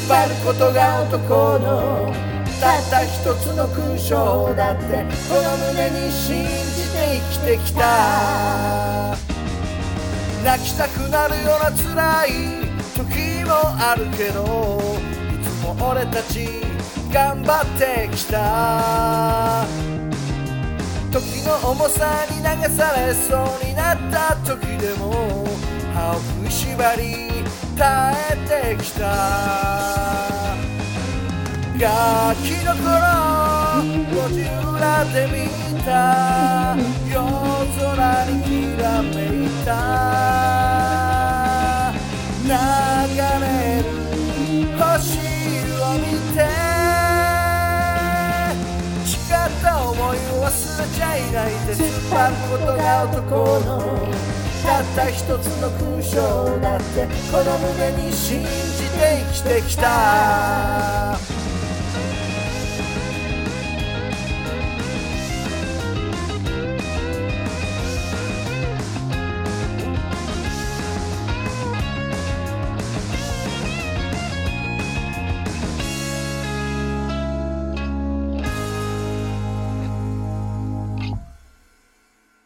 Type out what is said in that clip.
張ることが男のたった一つの勲章だってこの胸に信じて生きてきた。泣きたくなるような辛い時もあるけどいつも俺たち頑張ってきた。時の重さに流されそうになった時でも歯を食いしばり耐えてきた。ガキの頃路地裏で見た夜空にきらめいた流れる星を見て誓った思いを忘れちゃいないで突っ張ることが男のたった一つの勲章だってこの胸に信じて生きてきた。